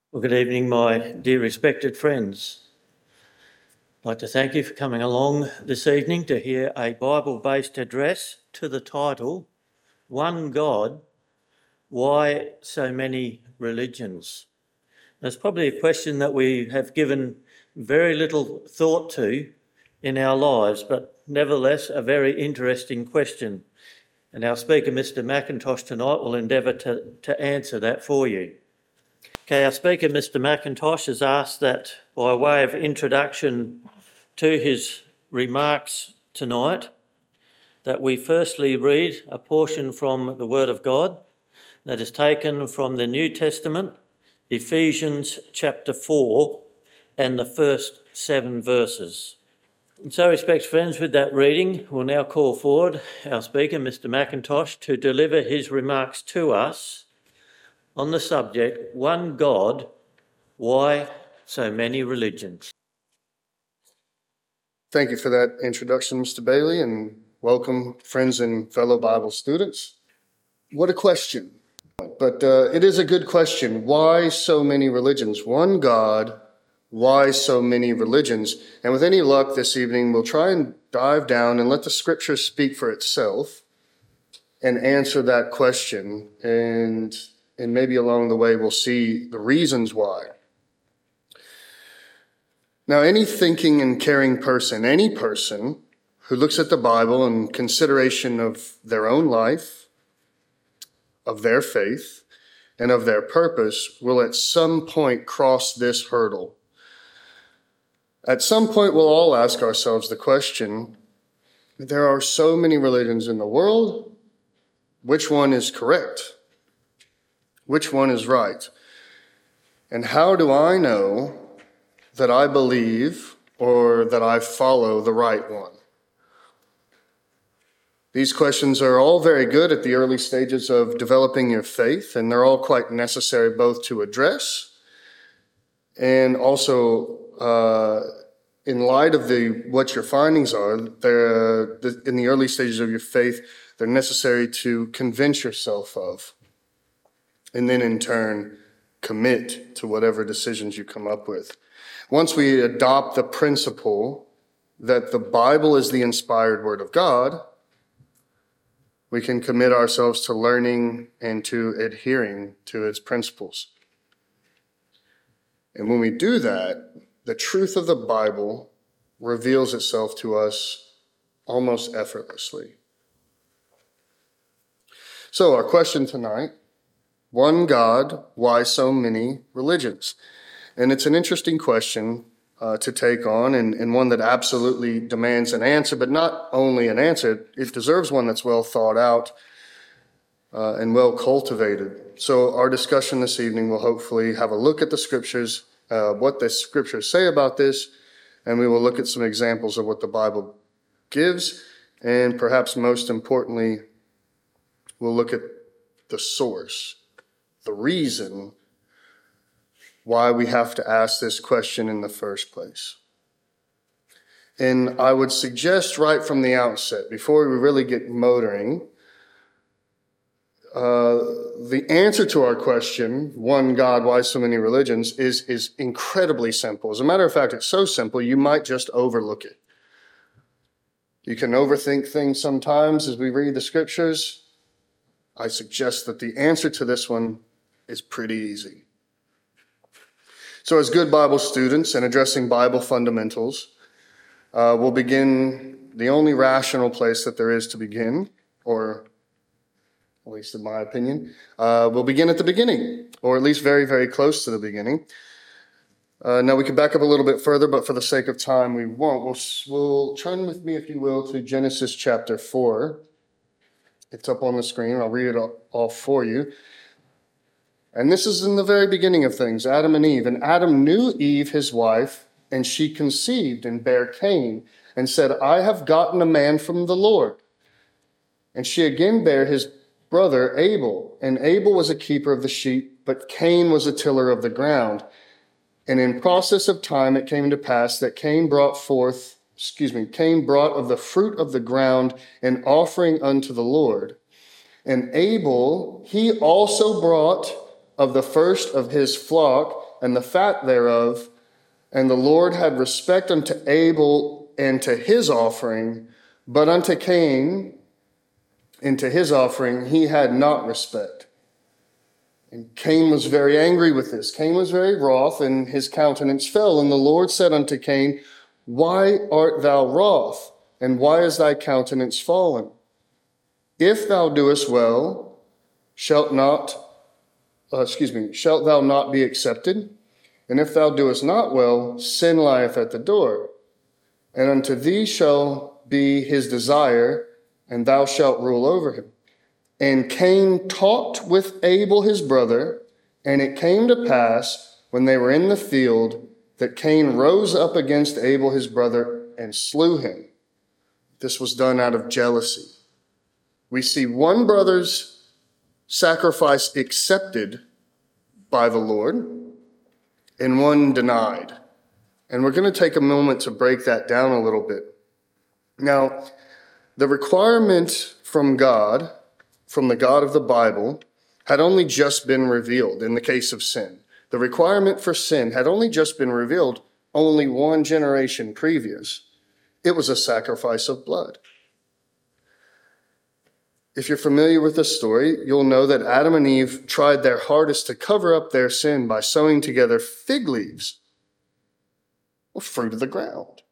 Well, good evening, my dear respected friends. I'd like to thank you for coming along this evening to hear a Bible-based address to the title, One God, Why So Many Religions? That's probably a question that we have given very little thought to in our lives, but nevertheless a very interesting question. And our speaker, Mr. McIntosh, tonight will endeavour to answer that for you. Okay, our speaker, Mr. McIntosh, has asked that by way of introduction to his remarks tonight, that we firstly read a portion from the Word of God that is taken from the New Testament, Ephesians chapter 4, and the first 7 verses. And so, respected friends, with that reading, we'll now call forward our speaker, Mr. McIntosh, to deliver his remarks to us on the subject, One God, Why So Many Religions? Thank you for that introduction, Mr. Bailey, and welcome, friends and fellow Bible students. What a question. But it is a good question. Why so many religions? One God, why so many religions? And with any luck this evening, we'll try and dive down and let the scripture speak for itself and answer that question. And maybe along the way, we'll see the reasons why. Now, any thinking and caring person, any person who looks at the Bible in consideration of their own life, of their faith, and of their purpose will at some point cross this hurdle. At some point, we'll all ask ourselves the question, there are so many religions in the world, which one is correct? Which one is right? And how do I know that I believe or that I follow the right one? These questions are all very good at the early stages of developing your faith, and they're all quite necessary both to address and also in light of what your findings are, in the early stages of your faith, they're necessary to convince yourself of, and then in turn commit to whatever decisions you come up with. Once we adopt the principle that the Bible is the inspired Word of God, we can commit ourselves to learning and to adhering to its principles. And when we do that, the truth of the Bible reveals itself to us almost effortlessly. So our question tonight, one God, why so many religions? And it's an interesting question to take on, and one that absolutely demands an answer, but not only an answer, it deserves one that's well thought out and well cultivated. So our discussion this evening will hopefully have a look at the scriptures, what the scriptures say about this, and we will look at some examples of what the Bible gives, and perhaps most importantly, we'll look at the source, the reason why we have to ask this question in the first place. And I would suggest right from the outset, before we really get motoring, the answer to our question, one God, why so many religions, is incredibly simple. As a matter of fact, it's so simple, you might just overlook it. You can overthink things sometimes as we read the scriptures. I suggest that the answer to this one is pretty easy. So as good Bible students and addressing Bible fundamentals, we'll begin the only rational place that there is to begin, or at least in my opinion, we'll begin at the beginning, or at least very, very close to the beginning. Now we can back up a little bit further, but for the sake of time, we won't. We'll turn with me, if you will, to Genesis chapter 4. It's up on the screen. I'll read it all for you. And this is in the very beginning of things, Adam and Eve. And Adam knew Eve, his wife, and she conceived and bare Cain, and said, I have gotten a man from the Lord. And she again bare his brother Abel. And Abel was a keeper of the sheep, but Cain was a tiller of the ground. And in process of time it came to pass that Cain brought of the fruit of the ground an offering unto the Lord. And Abel, he also brought of the first of his flock and the fat thereof. And the Lord had respect unto Abel and to his offering, but unto Cain and to his offering he had not respect. And Cain was very angry with this. Cain was very wroth, and his countenance fell. And the Lord said unto Cain, Why art thou wroth, and why is thy countenance fallen? If thou doest well, shalt thou not be accepted? And if thou doest not well, sin lieth at the door. And unto thee shall be his desire, and thou shalt rule over him. And Cain talked with Abel his brother, and it came to pass, when they were in the field, that Cain rose up against Abel his brother and slew him. This was done out of jealousy. We see one brother's sacrifice accepted by the Lord, and one denied. And we're going to take a moment to break that down a little bit. Now, the requirement from God, from the God of the Bible, had only just been revealed in the case of sin. The requirement for sin had only just been revealed only one generation previous. It was a sacrifice of blood. If you're familiar with the story, you'll know that Adam and Eve tried their hardest to cover up their sin by sewing together fig leaves, or fruit of the ground.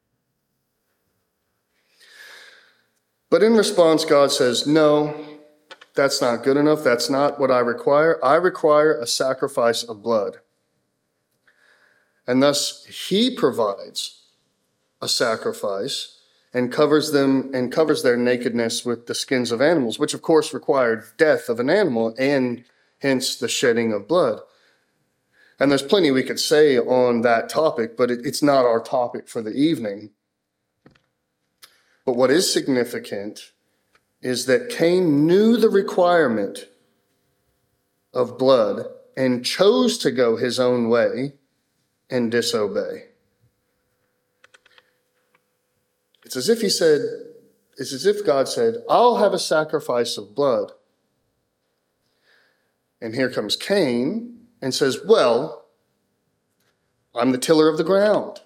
But in response, God says, no, that's not good enough. That's not what I require. I require a sacrifice of blood. And thus, he provides a sacrifice and covers their nakedness with the skins of animals, which of course required death of an animal and hence the shedding of blood. And there's plenty we could say on that topic, but it's not our topic for the evening. But what is significant is that Cain knew the requirement of blood and chose to go his own way and disobey. It's as if God said, I'll have a sacrifice of blood. And here comes Cain and says, well, I'm the tiller of the ground.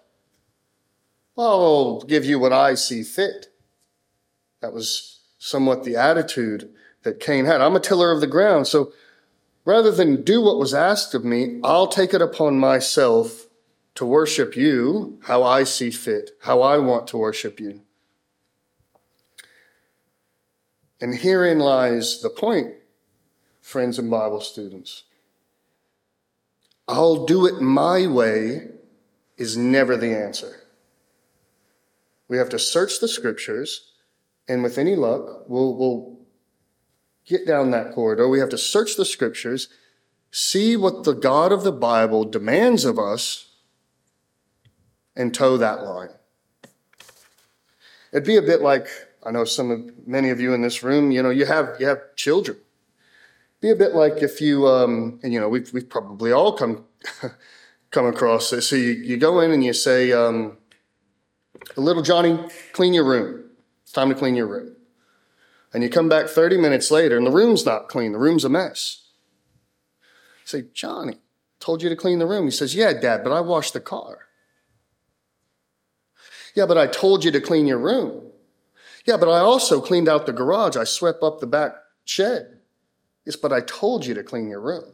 I'll give you what I see fit. That was somewhat the attitude that Cain had. I'm a tiller of the ground, so rather than do what was asked of me, I'll take it upon myself to worship you how I see fit, how I want to worship you. And herein lies the point, friends and Bible students. I'll do it my way is never the answer. We have to search the scriptures, and with any luck, we'll get down that corridor. We have to search the scriptures, see what the God of the Bible demands of us, and toe that line. It'd be a bit like, I know many of you in this room, you have children. It'd be a bit like if you, we've probably all come across this. So you go in and you say, little Johnny, clean your room. It's time to clean your room. And you come back 30 minutes later and the room's not clean. The room's a mess. You say, Johnny, told you to clean the room. He says, yeah, Dad, but I washed the car. Yeah, but I told you to clean your room. Yeah, but I also cleaned out the garage. I swept up the back shed. Yes, but I told you to clean your room.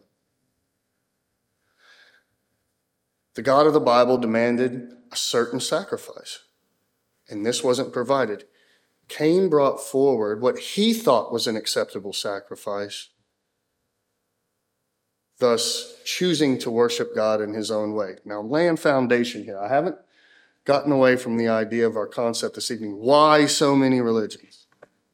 The God of the Bible demanded a certain sacrifice, and this wasn't provided. Cain brought forward what he thought was an acceptable sacrifice, thus choosing to worship God in his own way. Now, I'm laying foundation here. I haven't gotten away from the idea of our concept this evening. Why so many religions?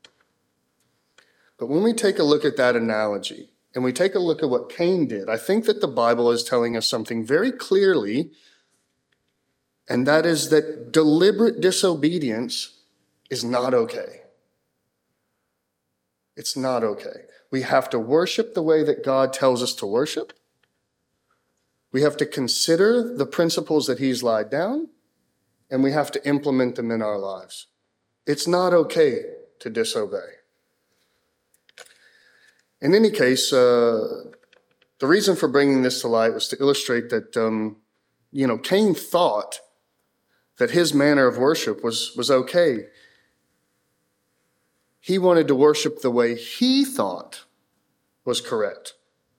But when we take a look at that analogy, and we take a look at what Cain did, I think that the Bible is telling us something very clearly, and that is that deliberate disobedience is not okay. It's not okay. We have to worship the way that God tells us to worship. We have to consider the principles that he's laid down, and we have to implement them in our lives. It's not okay to disobey. In any case, the The reason for bringing this to light was to illustrate that, Cain thought that his manner of worship was okay. He wanted to worship the way he thought was correct.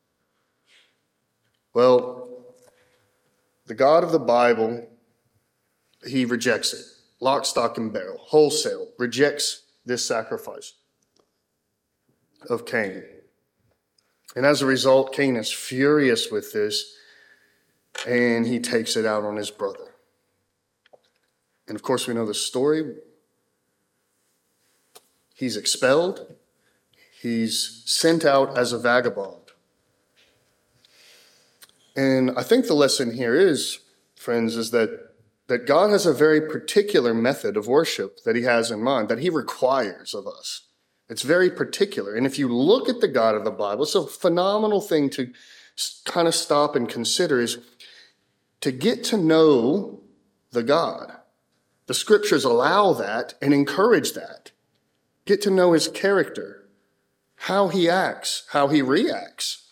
Well, the God of the Bible, he rejects it. Lock, stock, and barrel, wholesale, rejects this sacrifice of Cain. And as a result, Cain is furious with this, and he takes it out on his brother. And of course, we know the story. He's expelled. He's sent out as a vagabond. And I think the lesson here is, friends, is that God has a very particular method of worship that he has in mind, that he requires of us. It's very particular. And if you look at the God of the Bible, it's a phenomenal thing to kind of stop and consider, is to get to know the God. The scriptures allow that and encourage that. Get to know his character, how he acts, how he reacts.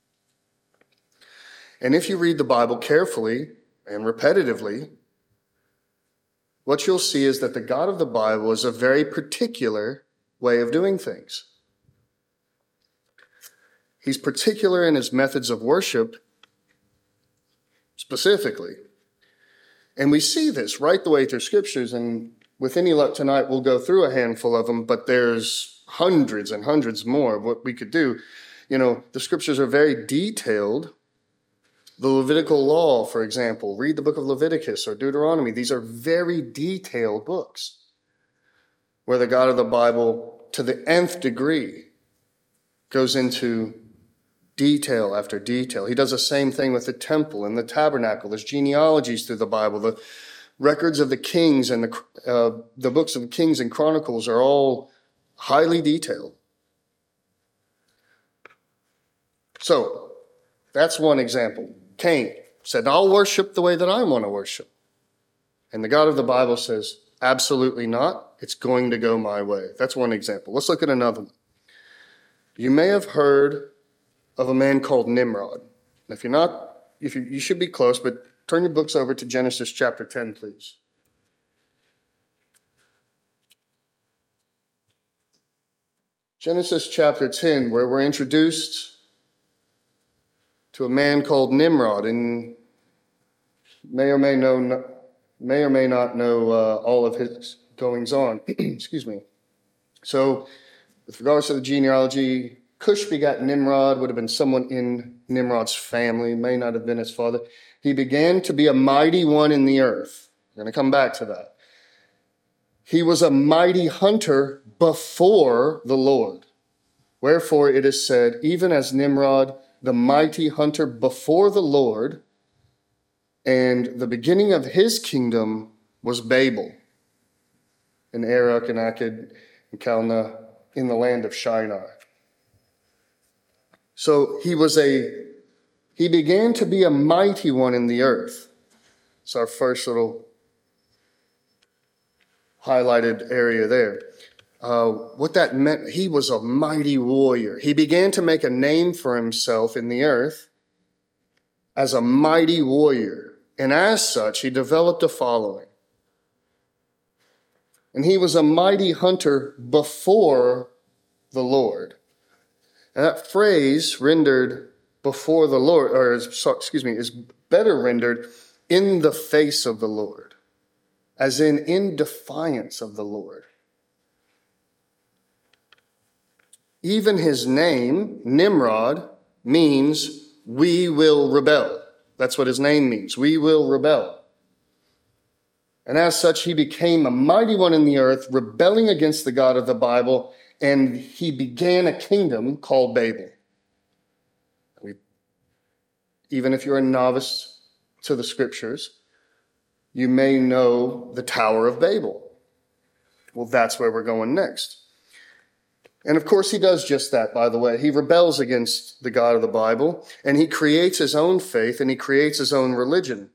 And if you read the Bible carefully and repetitively, what you'll see is that the God of the Bible is a very particular way of doing things. He's particular in his methods of worship specifically. And we see this right the way through scriptures, and with any luck tonight, we'll go through a handful of them, but there's hundreds and hundreds more of what we could do. The scriptures are very detailed. The Levitical law, for example, read the book of Leviticus or Deuteronomy. These are very detailed books where the God of the Bible, to the nth degree, goes into detail after detail. He does the same thing with the temple and the tabernacle. There's genealogies through the Bible. The records of the kings and the books of the Kings and Chronicles are all highly detailed. So, that's one example. Cain said, I'll worship the way that I want to worship. And the God of the Bible says, absolutely not. It's going to go my way. That's one example. Let's look at another one. You may have heard of a man called Nimrod. If you're not, you should be close, but turn your books over to Genesis chapter 10, please. Genesis chapter 10, where we're introduced to a man called Nimrod, and may or may not know all of his goings on. Excuse me. So, with regards to the genealogy, Cush begat Nimrod, would have been someone in Nimrod's family, may not have been his father. He began to be a mighty one in the earth. We're going to come back to that. He was a mighty hunter before the Lord. Wherefore it is said, even as Nimrod, the mighty hunter before the Lord, and the beginning of his kingdom was Babel, in Erech and Akkad and Calneh, in the land of Shinar. So he began to be a mighty one in the earth. It's our first little highlighted area there. What that meant, he was a mighty warrior. He began to make a name for himself in the earth as a mighty warrior. And as such, he developed a following. And he was a mighty hunter before the Lord. And that phrase rendered before the Lord, is better rendered in the face of the Lord, as in defiance of the Lord. Even his name, Nimrod, means we will rebel. That's what his name means. We will rebel. And as such, he became a mighty one in the earth, rebelling against the God of the Bible, and he began a kingdom called Babel. Even if you're a novice to the scriptures, you may know the Tower of Babel. Well, that's where we're going next. And of course, he does just that, by the way. He rebels against the God of the Bible, and he creates his own faith, and he creates his own religion.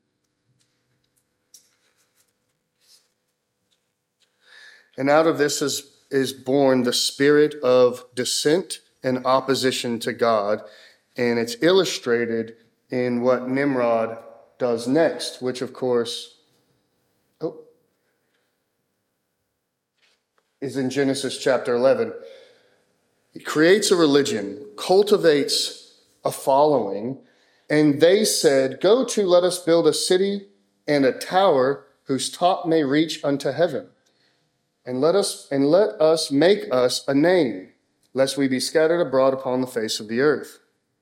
And out of this is born the spirit of dissent and opposition to God. And it's illustrated in what Nimrod does next, which of course is in Genesis chapter 11. He creates a religion, cultivates a following, and they said, "Go to, let us build a city and a tower whose top may reach unto heaven. And let us make us a name, lest we be scattered abroad upon the face of the earth."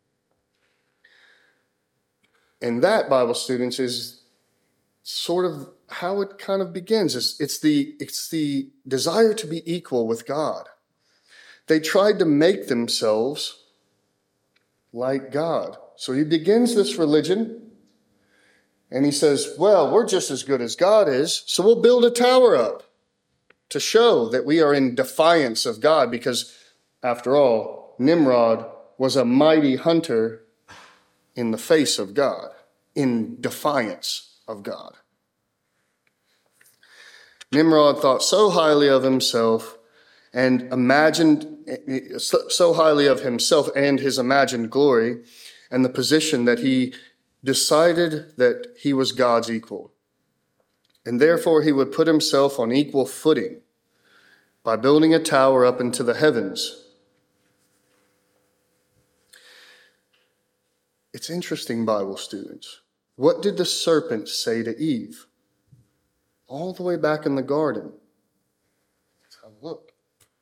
And that, Bible students, is sort of how it kind of begins. It's the desire to be equal with God. They tried to make themselves like God. So he begins this religion, and he says, well, we're just as good as God is, so we'll build a tower up to show that we are in defiance of God, because, after all, Nimrod was a mighty hunter in the face of God, in defiance of God. Nimrod thought so highly of himself and imagined so highly of himself and his imagined glory and the position that he decided that he was God's equal. And therefore he would put himself on equal footing by building a tower up into the heavens. It's interesting, Bible students. What did the serpent say to Eve? All the way back in the garden. Let's have a look.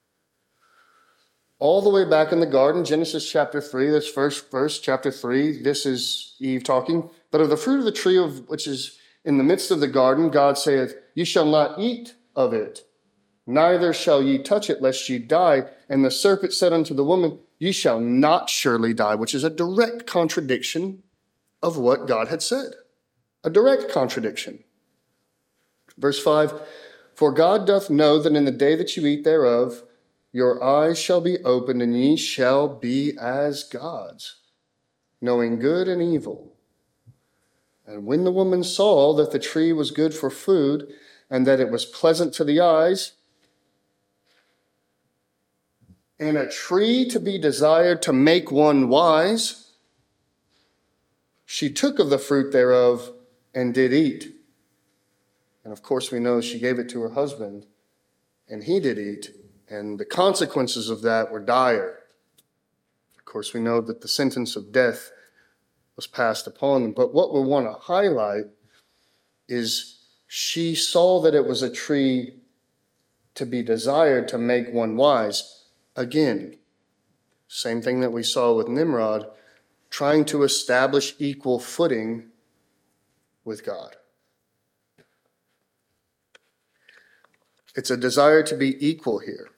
All the way back in the garden, Genesis chapter 3, this first verse, chapter 3, this is Eve talking. But of the fruit of the tree of which is in the midst of the garden, God saith, "Ye shall not eat of it, neither shall ye touch it, lest ye die." And the serpent said unto the woman, "Ye shall not surely die," which is a direct contradiction of what God had said. A direct contradiction. Verse 5, "For God doth know that in the day that you eat thereof, your eyes shall be opened, and ye shall be as gods, knowing good and evil. And when the woman saw that the tree was good for food, and that it was pleasant to the eyes, and a tree to be desired to make one wise, she took of the fruit thereof and did eat. And of course we know she gave it to her husband, and he did eat. And the consequences of that were dire. Of course, we know that the sentence of death was passed upon them. But what we want to highlight is she saw that it was a tree to be desired to make one wise. Again, same thing that we saw with Nimrod, trying to establish equal footing with God. It's a desire to be equal here.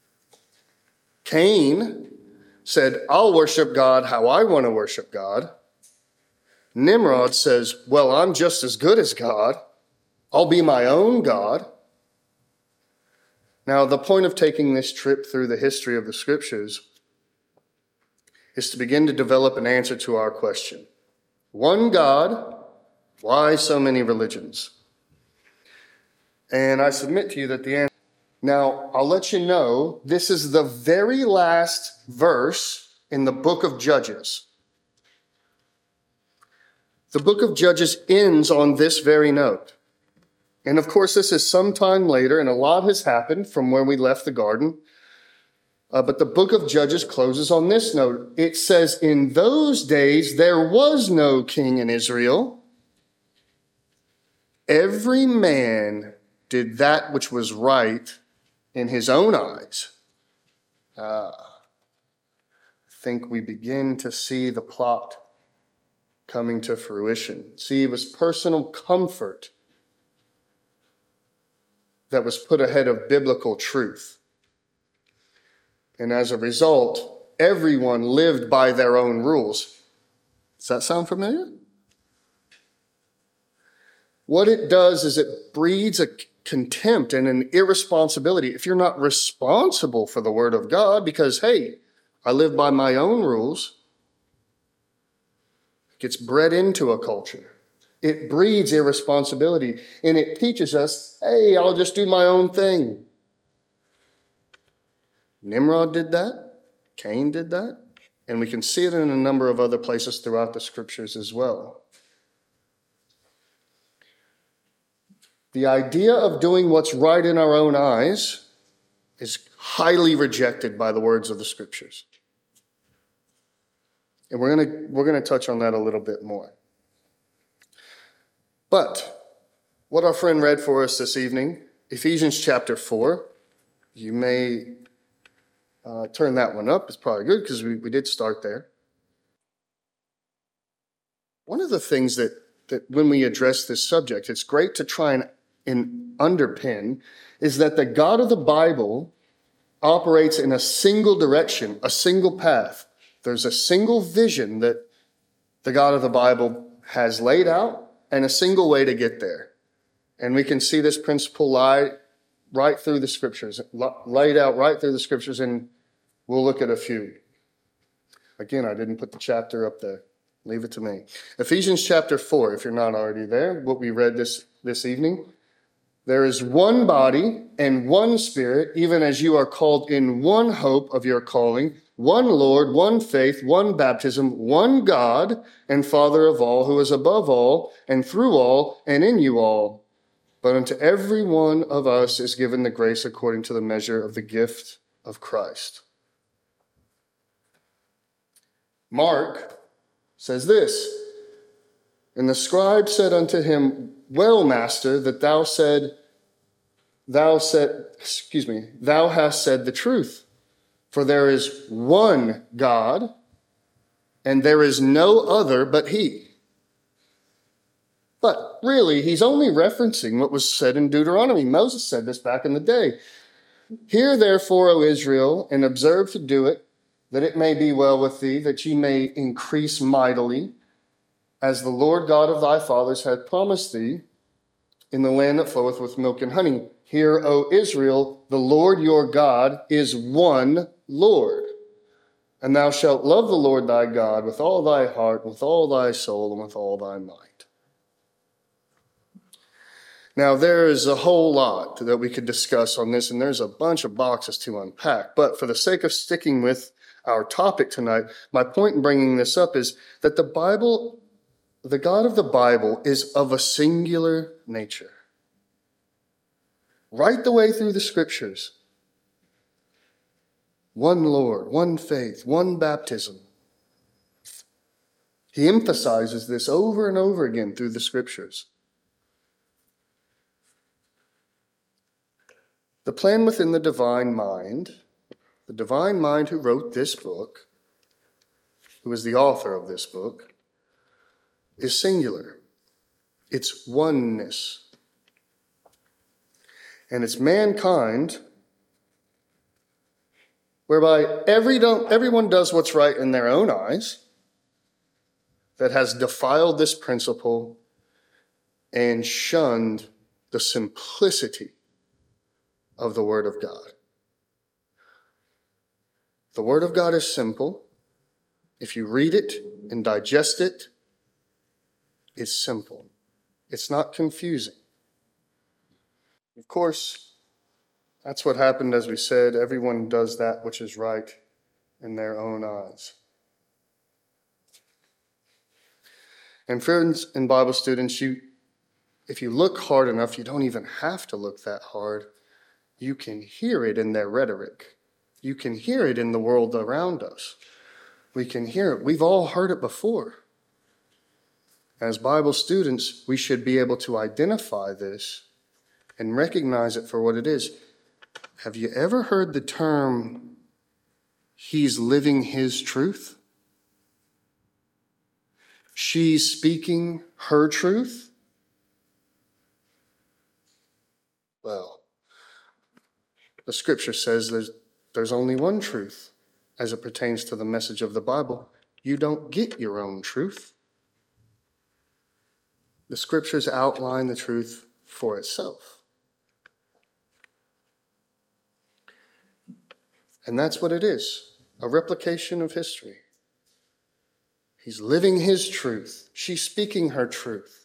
Cain said, "I'll worship God how I want to worship God." Nimrod says, "Well, I'm just as good as God. I'll be my own God." Now, the point of taking this trip through the history of the scriptures is to begin to develop an answer to our question. One God, why so many religions? And I submit to you that the answer. Now, I'll let you know, this is the very last verse in the book of Judges. The book of Judges ends on this very note. And of course, this is some time later, and a lot has happened from where we left the garden. But the book of Judges closes on this note. It says, "In those days there was no king in Israel. Every man did that which was right in his own eyes." I think we begin to see the plot coming to fruition. See, it was personal comfort that was put ahead of biblical truth. And as a result, everyone lived by their own rules. Does that sound familiar? What it does is it breeds a contempt and an irresponsibility. If you're not responsible for the word of God because, hey, I live by my own rules, it gets bred into a culture. It breeds irresponsibility, and it teaches us, hey, I'll just do my own thing. Nimrod did that. Cain did that. And we can see it in a number of other places throughout the scriptures as well. The idea of doing what's right in our own eyes is highly rejected by the words of the scriptures. And we're going to touch on that a little bit more. But what our friend read for us this evening, Ephesians chapter 4, you may turn that one up. It's probably good because we did start there. One of the things that when we address this subject, it's great to try and underpin, is that the God of the Bible operates in a single direction, a single path. There's a single vision that the God of the Bible has laid out and a single way to get there. And we can see this principle lie right through the scriptures, laid out right through the scriptures, and we'll look at a few. Again, I didn't put the chapter up there. Leave it to me. Ephesians chapter 4, if you're not already there, what we read this evening. There is one body and one Spirit, even as you are called in one hope of your calling, one Lord, one faith, one baptism, one God and Father of all, who is above all and through all and in you all. But unto every one of us is given the grace according to the measure of the gift of Christ. Mark says this, and the scribe said unto him, Well, master, that thou hast said the truth. For there is one God, and there is no other but he. But really, he's only referencing what was said in Deuteronomy. Moses said this back in the day. Hear therefore, O Israel, and observe to do it, that it may be well with thee, that ye may increase mightily, as the Lord God of thy fathers hath promised thee, in the land that floweth with milk and honey. Hear, O Israel, the Lord your God is one Lord. And thou shalt love the Lord thy God with all thy heart, with all thy soul, and with all thy might. Now, there is a whole lot that we could discuss on this, and there's a bunch of boxes to unpack. But for the sake of sticking with our topic tonight, my point in bringing this up is that the Bible, the God of the Bible, is of a singular nature. Right the way through the scriptures. One Lord, one faith, one baptism. He emphasizes this over and over again through the scriptures. The plan within the divine mind who wrote this book, who is the author of this book, is singular. It's oneness. And it's mankind, whereby everyone does what's right in their own eyes, that has defiled this principle and shunned the simplicity of the Word of God. The Word of God is simple. If you read it and digest it, it's simple. It's not confusing. Of course, that's what happened, as we said. Everyone does that which is right in their own eyes. And friends and Bible students, if you look hard enough, you don't even have to look that hard. You can hear it in their rhetoric. You can hear it in the world around us. We can hear it. We've all heard it before. As Bible students, we should be able to identify this and recognize it for what it is. Have you ever heard the term, he's living his truth? She's speaking her truth? Well, the scripture says there's only one truth as it pertains to the message of the Bible. You don't get your own truth. The scriptures outline the truth for itself. And that's what it is, a replication of history. He's living his truth. She's speaking her truth.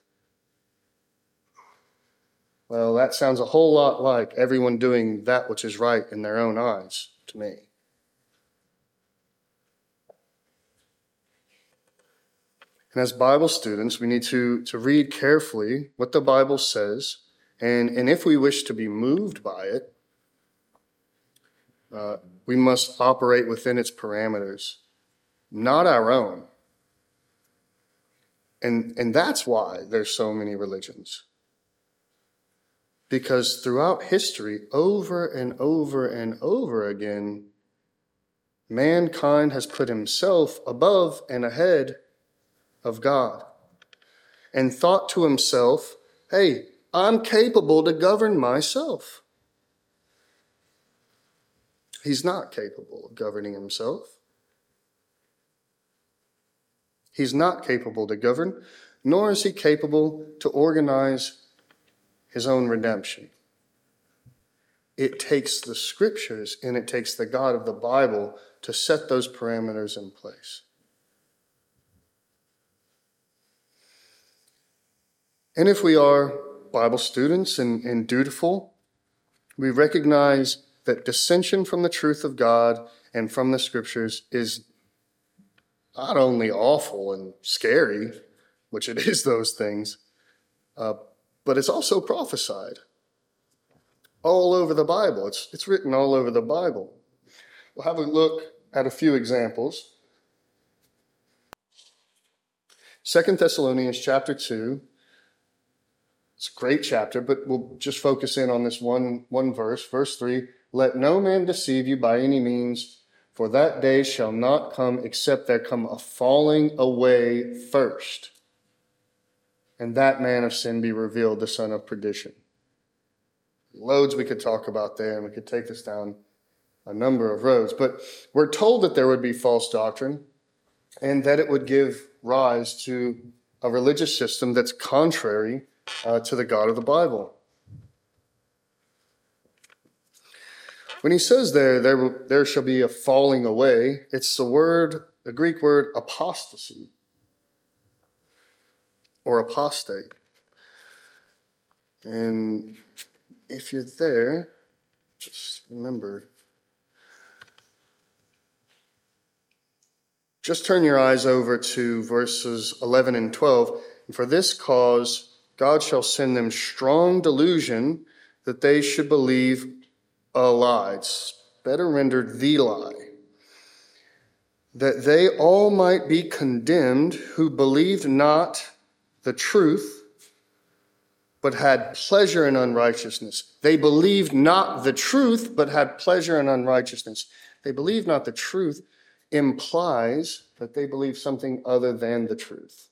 Well, that sounds a whole lot like everyone doing that which is right in their own eyes to me. And as Bible students, we need to read carefully what the Bible says, and if we wish to be moved by it, we must operate within its parameters, not our own. And that's why there's so many religions. Because throughout history, over and over and over again, mankind has put himself above and ahead of God and thought to himself, hey, I'm capable to govern myself. He's not capable of governing himself. He's not capable to govern, nor is he capable to organize his own redemption. It takes the scriptures and it takes the God of the Bible to set those parameters in place. And if we are Bible students and dutiful, we recognize that dissension from the truth of God and from the scriptures is not only awful and scary, which it is those things, but it's also prophesied all over the Bible. It's written all over the Bible. We'll have a look at a few examples. 2 Thessalonians chapter 2. It's a great chapter, but we'll just focus in on this one verse. Verse 3, let no man deceive you by any means, for that day shall not come except there come a falling away first, and that man of sin be revealed, the son of perdition. Loads we could talk about there, and we could take this down a number of roads. But we're told that there would be false doctrine, and that it would give rise to a religious system that's contrary to the God of the Bible. When he says there shall be a falling away, it's the Greek word apostasy, or apostate. And if you're there, just remember, just turn your eyes over to verses 11 and 12. And for this cause, God shall send them strong delusion that they should believe a lie. It's better rendered, the lie. That they all might be condemned who believed not the truth, but had pleasure in unrighteousness. They believed not the truth, but had pleasure in unrighteousness. They believed not the truth implies that they believe something other than the truth.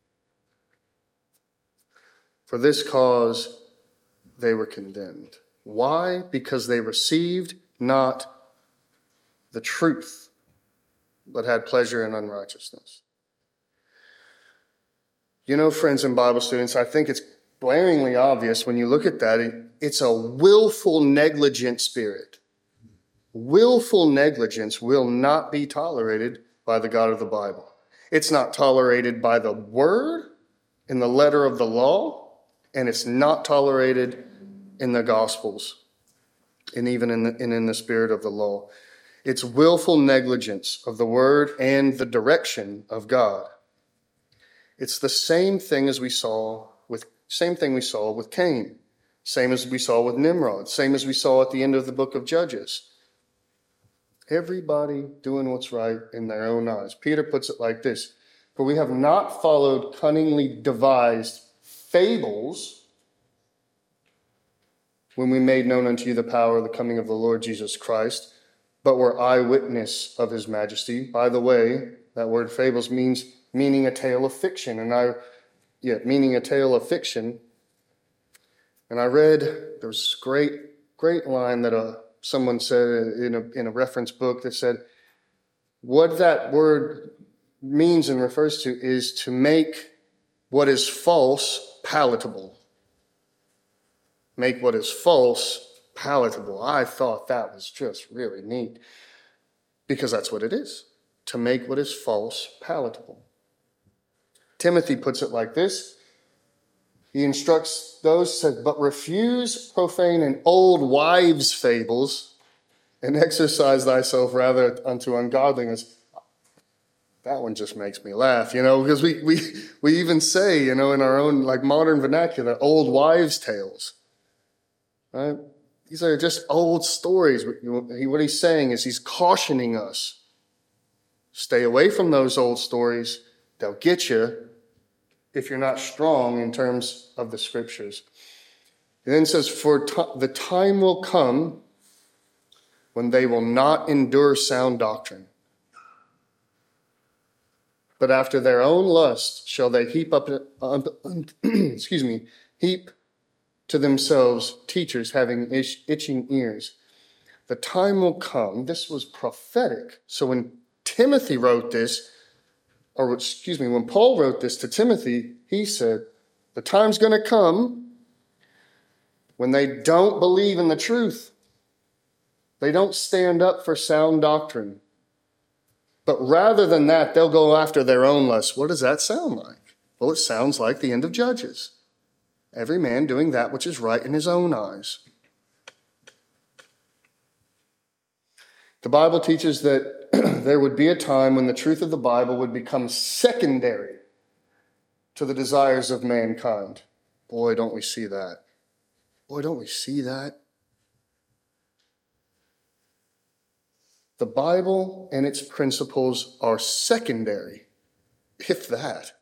For this cause they were condemned. Why? Because they received not the truth, but had pleasure in unrighteousness. You know, friends and Bible students, I think it's blaringly obvious when you look at that, it's a willful negligent spirit. Willful negligence will not be tolerated by the God of the Bible. It's not tolerated by the word in the letter of the law, and it's not tolerated in the Gospels, and even in the spirit of the law. It's willful negligence of the word and the direction of God. It's the same thing we saw with Cain, same as we saw with Nimrod, same as we saw at the end of the book of Judges. Everybody doing what's right in their own eyes. Peter puts it like this: for we have not followed cunningly devised fables when we made known unto you the power of the coming of the Lord Jesus Christ, but were eyewitness of his majesty. By the way, that word fables meaning a tale of fiction, meaning a tale of fiction. And I read, there was a great line that someone said in a reference book that said, what that word means and refers to is to make what is false palatable. Make what is false palatable. I thought that was just really neat, because that's what it is, to make what is false palatable. Timothy puts it like this. He instructs those, said, but refuse profane and old wives' fables, and exercise thyself rather unto ungodliness. That one just makes me laugh, because we even say, in our own like modern vernacular, old wives' tales, right? These are just old stories. What he's saying is he's cautioning us. Stay away from those old stories. They'll get you if you're not strong in terms of the scriptures. He then says, for the time will come when they will not endure sound doctrine, but after their own lust shall they heap to themselves teachers having itching ears. The time will come. This was prophetic. So when Timothy wrote this, when Paul wrote this to Timothy, he said, the time's going to come when they don't believe in the truth. They don't stand up for sound doctrine. But rather than that, they'll go after their own lusts. What does that sound like? Well, it sounds like the end of Judges. Every man doing that which is right in his own eyes. The Bible teaches that there would be a time when the truth of the Bible would become secondary to the desires of mankind. Boy, don't we see that. Boy, don't we see that. The Bible and its principles are secondary, if that.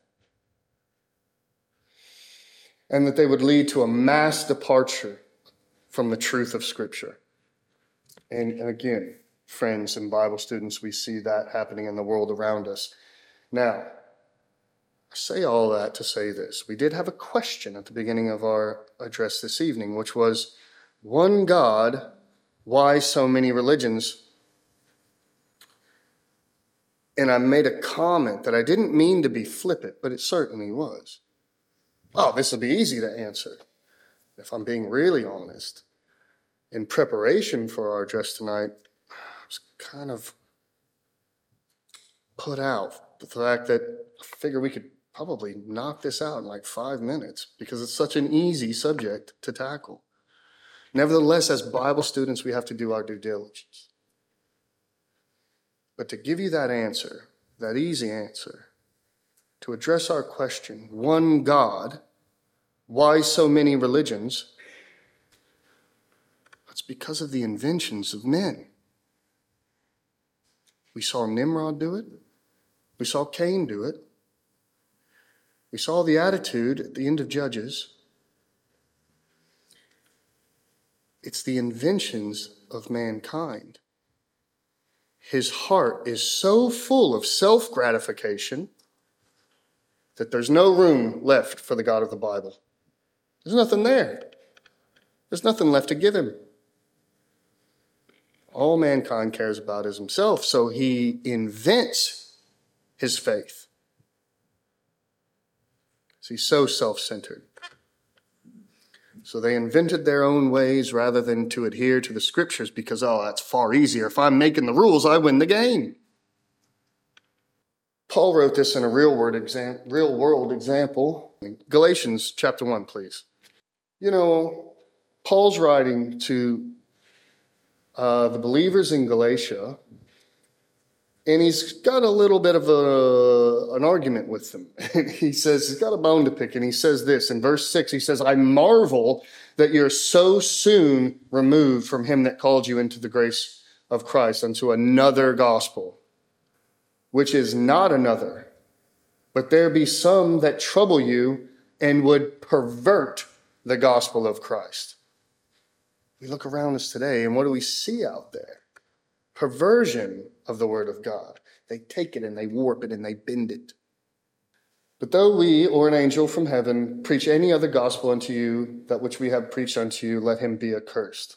And that they would lead to a mass departure from the truth of Scripture. And again, friends and Bible students, we see that happening in the world around us. Now, I say all that to say this. We did have a question at the beginning of our address this evening, which was, one God, why so many religions? And I made a comment that I didn't mean to be flippant, but it certainly was. Oh, this will be easy to answer. If I'm being really honest, in preparation for our address tonight, I was kind of put out the fact that I figure we could probably knock this out in like 5 minutes because it's such an easy subject to tackle. Nevertheless, as Bible students, we have to do our due diligence. But to give you that answer, that easy answer, to address our question, one God, why so many religions? It's because of the inventions of men. We saw Nimrod do it. We saw Cain do it. We saw the attitude at the end of Judges. It's the inventions of mankind. His heart is so full of self-gratification that there's no room left for the God of the Bible. There's nothing there. There's nothing left to give him. All mankind cares about is himself, so he invents his faith. He's so self-centered. So they invented their own ways rather than to adhere to the scriptures because, that's far easier. If I'm making the rules, I win the game. Paul wrote this in a real-world example. Galatians chapter 1, please. Paul's writing to the believers in Galatia, and he's got a little bit of an argument with them. He says he's got a bone to pick, and he says this. In verse 6, he says, I marvel that you're so soon removed from him that called you into the grace of Christ unto another gospel, which is not another. But there be some that trouble you and would pervert the gospel of Christ. We look around us today, and what do we see out there? Perversion of the word of God. They take it and they warp it and they bend it. But though we or an angel from heaven preach any other gospel unto you, that which we have preached unto you, let him be accursed.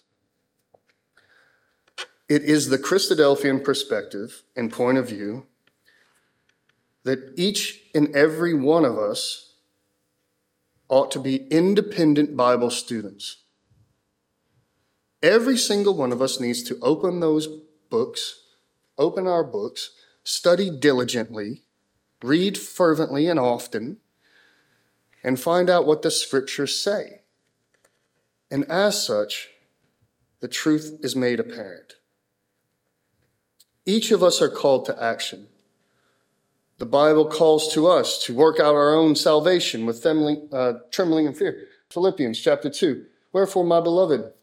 It is the Christadelphian perspective and point of view that each and every one of us ought to be independent Bible students. Every single one of us needs to open our books, study diligently, read fervently and often, and find out what the scriptures say. And as such, the truth is made apparent. Each of us are called to action. The Bible calls to us to work out our own salvation with trembling and fear. Philippians chapter 2. Wherefore, my beloved,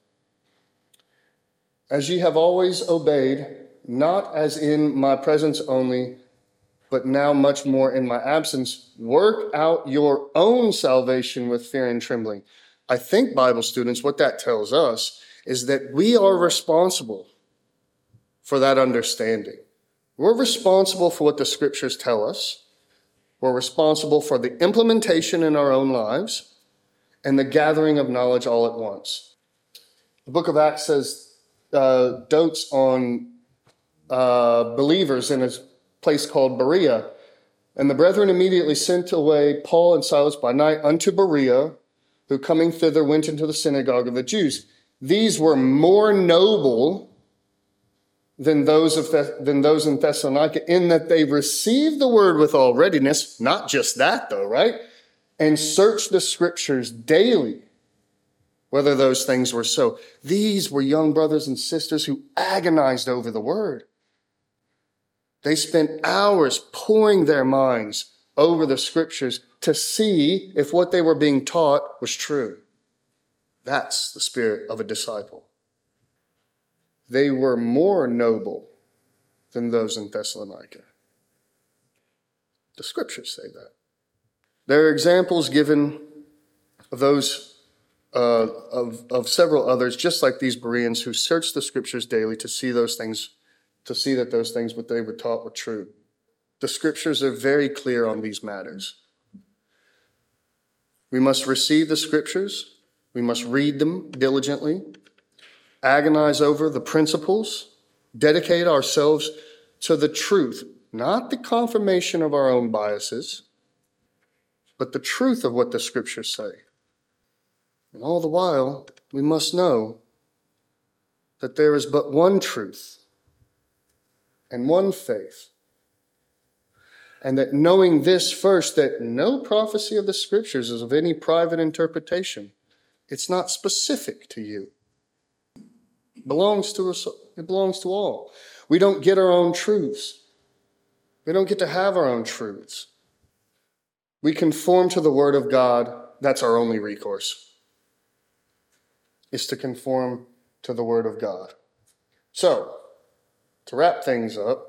as ye have always obeyed, not as in my presence only, but now much more in my absence, work out your own salvation with fear and trembling. I think, Bible students, what that tells us is that we are responsible for that understanding. We're responsible for what the scriptures tell us. We're responsible for the implementation in our own lives and the gathering of knowledge all at once. The book of Acts says, dotes on believers in a place called Berea. And the brethren immediately sent away Paul and Silas by night unto Berea, who coming thither went into the synagogue of the Jews. These were more noble than those in Thessalonica, in that they received the word with all readiness. Not just that, though, right? And searched the scriptures daily, whether those things were so. These were young brothers and sisters who agonized over the word. They spent hours pouring their minds over the scriptures to see if what they were being taught was true. That's the spirit of a disciple. They were more noble than those in Thessalonica. The scriptures say that. There are examples given of those of several others, just like these Bereans, who searched the scriptures daily to see those things, to see that those things what they were taught were true. The scriptures are very clear on these matters. We must receive the scriptures. We must read them diligently, agonize over the principles, dedicate ourselves to the truth, not the confirmation of our own biases, but the truth of what the scriptures say. And all the while, we must know that there is but one truth and one faith. And that knowing this first, that no prophecy of the scriptures is of any private interpretation. It's not specific to you. It belongs to us. It belongs to all. We don't get our own truths. We don't get to have our own truths. We conform to the word of God. That's our only recourse, is to conform to the word of God. So, to wrap things up,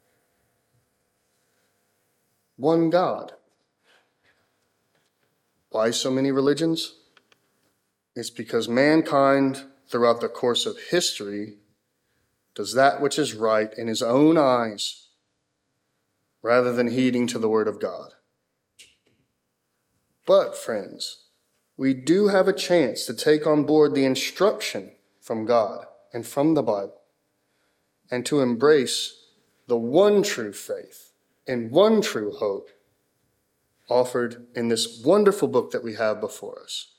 one God. Why so many religions? It's because mankind, throughout the course of history, does that which is right in his own eyes, rather than heeding to the word of God. But, friends, we do have a chance to take on board the instruction from God and from the Bible, and to embrace the one true faith and one true hope offered in this wonderful book that we have before us.